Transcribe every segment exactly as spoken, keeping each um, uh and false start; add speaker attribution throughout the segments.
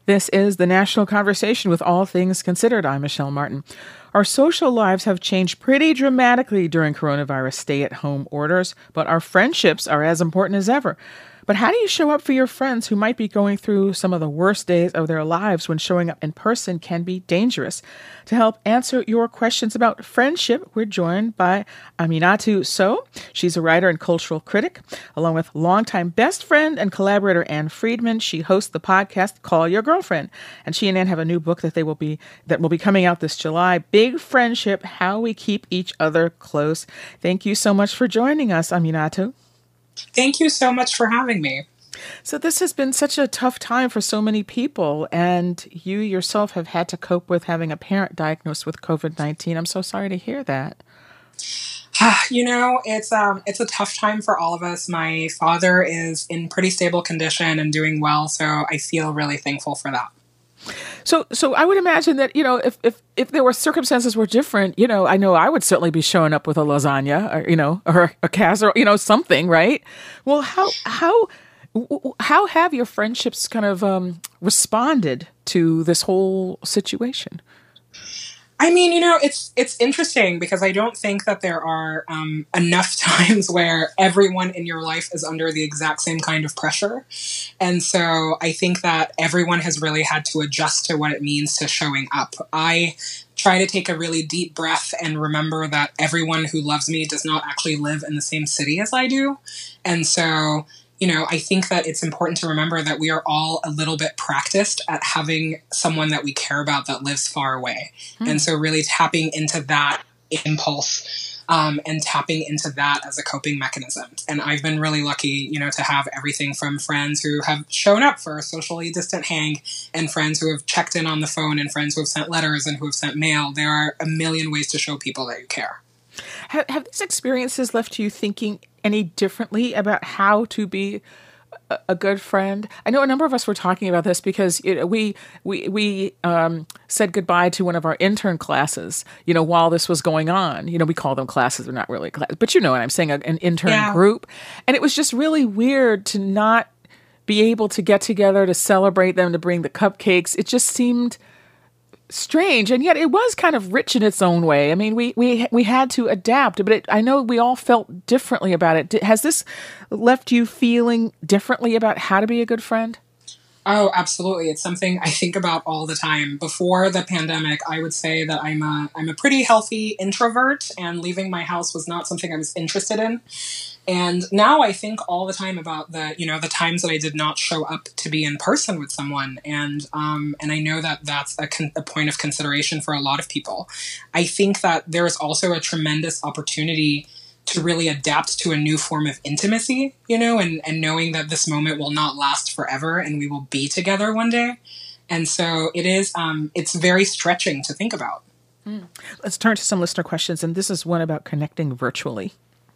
Speaker 1: This is the National Conversation with All Things Considered. I'm Michelle Martin. Our social lives have changed pretty dramatically during coronavirus stay-at-home orders, but our friendships are as important as ever. But how do you show up for your friends who might be going through some of the worst days of their lives when showing up in person can be dangerous? To help answer your questions about friendship, we're joined by Aminatou Sow. She's a writer and cultural critic. Along with longtime best friend and collaborator Ann Friedman, she hosts the podcast Call Your Girlfriend. And she and Ann have a new book that they will be that will be coming out this July, Big Friendship: How We Keep Each Other Close. Thank you so much for joining us, Aminatou.
Speaker 2: Thank you so much for having me.
Speaker 1: So this has been such a tough time for so many people, and you yourself have had to cope with having a parent diagnosed with covid nineteen. I'm so sorry to hear that.
Speaker 2: You know, it's um, it's a tough time for all of us. My father is in pretty stable condition and doing well, so I feel really thankful for that.
Speaker 1: So, so I would imagine that, you know, if, if, if there were circumstances were different, you know, I know I would certainly be showing up with a lasagna or, you know, or a casserole, you know, something, right? Well, how, how, how have your friendships kind of um, responded to this whole situation?
Speaker 2: I mean, you know, it's it's interesting because I don't think that there are um, enough times where everyone in your life is under the exact same kind of pressure. And so I think that everyone has really had to adjust to what it means to showing up. I try to take a really deep breath and remember that everyone who loves me does not actually live in the same city as I do. And so you know, I think that it's important to remember that we are all a little bit practiced at having someone that we care about that lives far away. Mm. And so really tapping into that impulse um, and tapping into that as a coping mechanism. And I've been really lucky, you know, to have everything from friends who have shown up for a socially distant hang and friends who have checked in on the phone and friends who have sent letters and who have sent mail. There are a million ways to show people that you care.
Speaker 1: Have, have these experiences left you thinking any differently about how to be a, a good friend? I know a number of us were talking about this because you know, we we we um, said goodbye to one of our intern classes. You know, while this was going on, you know, we call them classes; they're not really classes, but you know what I'm saying, an intern yeah. group, and it was just really weird to not be able to get together to celebrate them, to bring the cupcakes. It just seemed strange, and yet it was kind of rich in its own way. I mean, we we we had to adapt, but it, I know we all felt differently about it. Did, has this left you feeling differently about how to be a good friend?
Speaker 2: Oh, absolutely. It's something I think about all the time. Before the pandemic, I would say that I'm a I'm a pretty healthy introvert, and leaving my house was not something I was interested in. And now I think all the time about the, you know, the times that I did not show up to be in person with someone. And, um, and I know that that's a, con- a point of consideration for a lot of people. I think that there is also a tremendous opportunity to really adapt to a new form of intimacy, you know, and, and knowing that this moment will not last forever and we will be together one day. And so it is, um, it's very stretching to think about.
Speaker 1: Mm. Let's turn to some listener questions. And this is one about connecting virtually.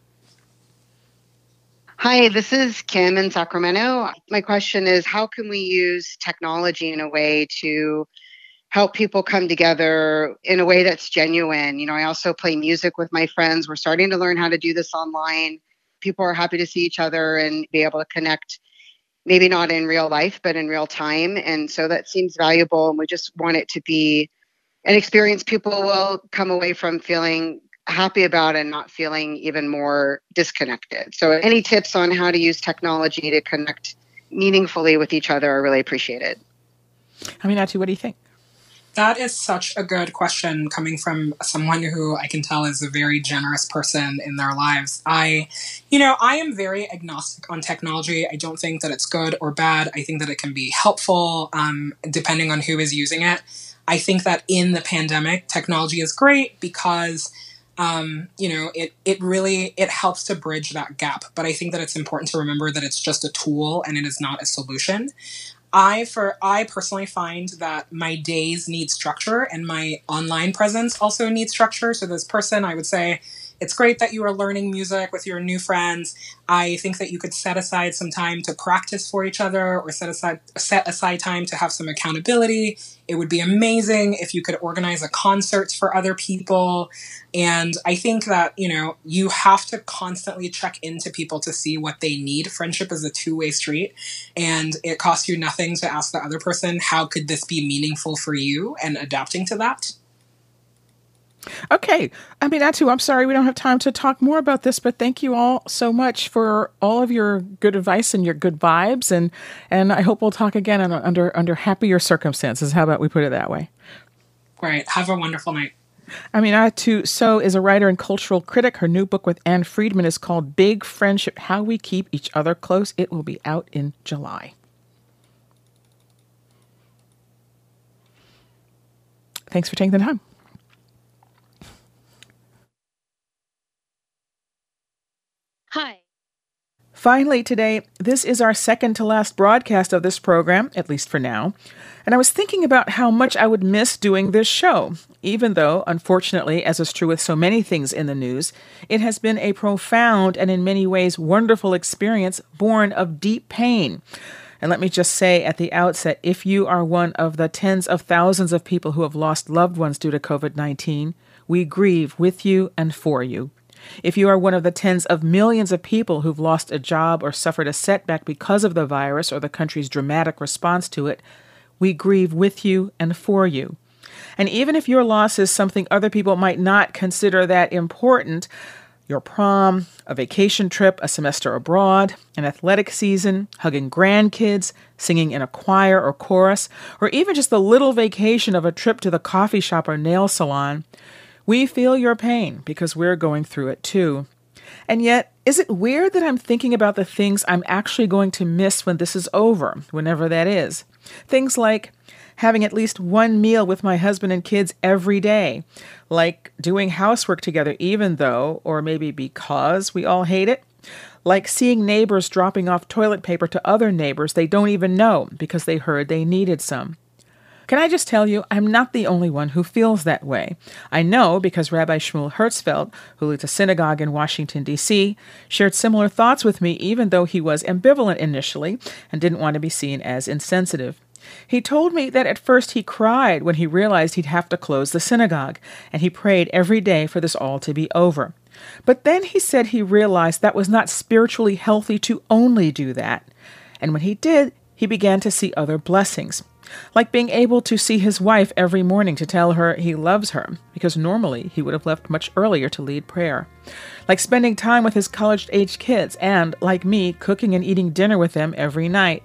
Speaker 3: Hi, this is Kim in Sacramento. My question is, how can we use technology in a way to help people come together in a way that's genuine? You know, I also play music with my friends. We're starting to learn how to do this online. People are happy to see each other and be able to connect, maybe not in real life, but in real time. And so that seems valuable. And we just want it to be an experience people will come away from feeling happy about and not feeling even more disconnected. So any tips on how to use technology to connect meaningfully with each other are really appreciated.
Speaker 1: Aminatou, what do you think?
Speaker 2: That is such a good question coming from someone who I can tell is a very generous person in their lives. I, you know, I am very agnostic on technology. I don't think that it's good or bad. I think that it can be helpful um, depending on who is using it. I think that in the pandemic, technology is great because Um, you know, it, it really, it helps to bridge that gap. But I think that it's important to remember that it's just a tool and it is not a solution. I, for, I personally find that my days need structure and my online presence also needs structure. So this person, I would say, It's great that you are learning music with your new friends. I think that you could set aside some time to practice for each other, or set aside set aside time to have some accountability. It would be amazing if you could organize a concert for other people. And I think that, you know, you have to constantly check into people to see what they need. Friendship is a two-way street, and it costs you nothing to ask the other person, how could this be meaningful for you, and adapting to that.
Speaker 1: Okay. I mean, Atu, I'm sorry we don't have time to talk more about this, but thank you all so much for all of your good advice and your good vibes. And, and I hope we'll talk again under, under happier circumstances. How about we put it that way?
Speaker 2: Great. Have a wonderful night.
Speaker 1: Aminatou Sow is a writer and cultural critic. Her new book with Anne Friedman is called Big Friendship, How We Keep Each Other Close. It will be out in July. Thanks for taking the time.
Speaker 4: Hi.
Speaker 1: Finally today, this is our second to last broadcast of this program, at least for now. And I was thinking about how much I would miss doing this show, even though, unfortunately, as is true with so many things in the news, it has been a profound and in many ways wonderful experience born of deep pain. And let me just say at the outset, if you are one of the tens of thousands of people who have lost loved ones due to covid nineteen, we grieve with you and for you. If you are one of the tens of millions of people who've lost a job or suffered a setback because of the virus or the country's dramatic response to it, we grieve with you and for you. And even if your loss is something other people might not consider that important, your prom, a vacation trip, a semester abroad, an athletic season, hugging grandkids, singing in a choir or chorus, or even just the little vacation of a trip to the coffee shop or nail salon, we feel your pain because we're going through it too. And yet, is it weird that I'm thinking about the things I'm actually going to miss when this is over, whenever that is? Things like having at least one meal with my husband and kids every day, like doing housework together even though, or maybe because, we all hate it, like seeing neighbors dropping off toilet paper to other neighbors they don't even know because they heard they needed some. Can I just tell you, I'm not the only one who feels that way. I know because Rabbi Shmuel Hertzfeld, who leads a synagogue in Washington, D C, shared similar thoughts with me even though he was ambivalent initially and didn't want to be seen as insensitive. He told me that at first he cried when he realized he'd have to close the synagogue, and he prayed every day for this all to be over. But then he said he realized that was not spiritually healthy to only do that. And when he did, he began to see other blessings. Like being able to see his wife every morning to tell her he loves her, because normally he would have left much earlier to lead prayer. Like spending time with his college-age kids and, like me, cooking and eating dinner with them every night.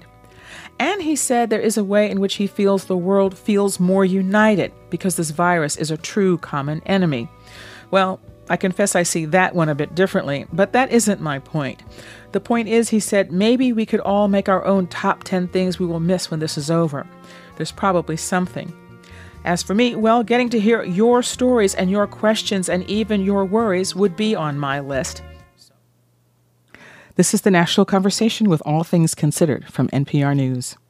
Speaker 1: And he said there is a way in which he feels the world feels more united because this virus is a true common enemy. Well, I confess I see that one a bit differently, but that isn't my point. The point is, he said, maybe we could all make our own top ten things we will miss when this is over. There's probably something. As for me, well, getting to hear your stories and your questions and even your worries would be on my list. This is the National Conversation with All Things Considered from N P R News.